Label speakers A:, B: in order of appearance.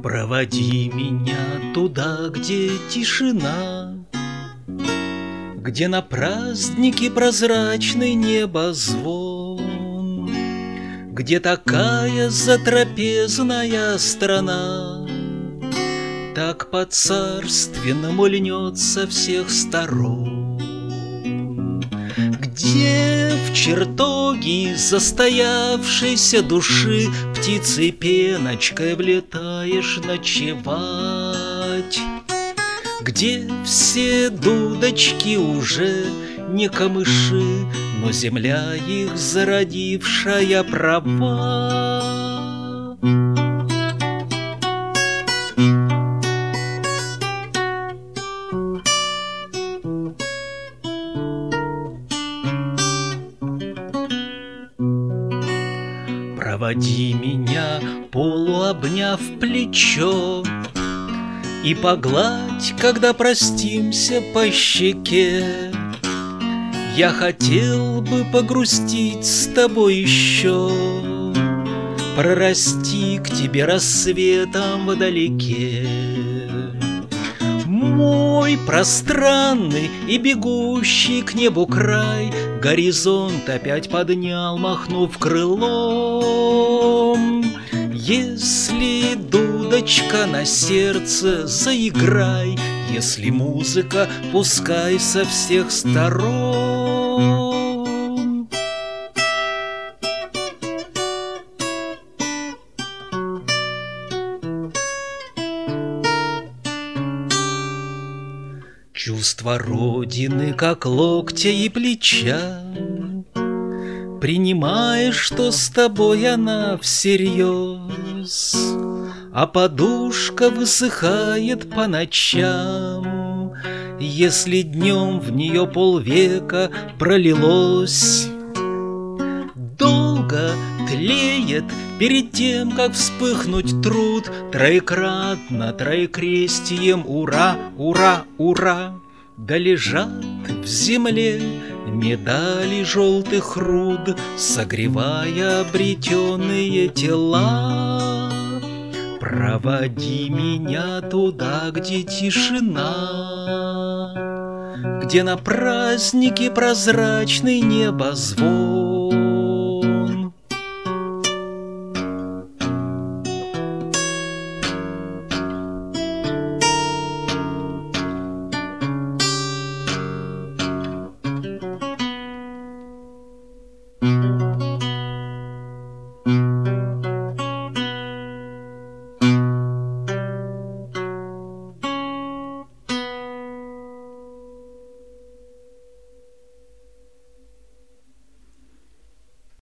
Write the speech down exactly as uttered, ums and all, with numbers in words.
A: Проводи меня туда, где тишина, где на празднике прозрачный небозвон, где такая затрапезная страна так по-царственному льнет со всех сторон, где в чертоги застоявшейся души птицей пеночкой влетаешь ночевать, где все дудочки уже не камыши, но земля их зародившая права. Проводи меня, полуобняв плечо, и погладь, когда простимся, по щеке. Я хотел бы погрустить с тобой еще, прорасти к тебе рассветом вдалеке. Мой пространный и бегущий к небу край горизонт опять поднял, махнув крылом. Если дудочка на сердце, заиграй, если музыка, пускай со всех сторон. Чувство родины, как локтя и плеча, принимаешь, что с тобой она всерьез, а подушка высыхает по ночам, если днем в нее полвека пролилось. Долго тлеет перед тем, как вспыхнуть труд, троекратно, троекрестием ура, ура, ура. Да лежат в земле медали желтых руд, согревая обретенные тела. Проводи меня туда, где тишина, где на празднике прозрачный небозвон,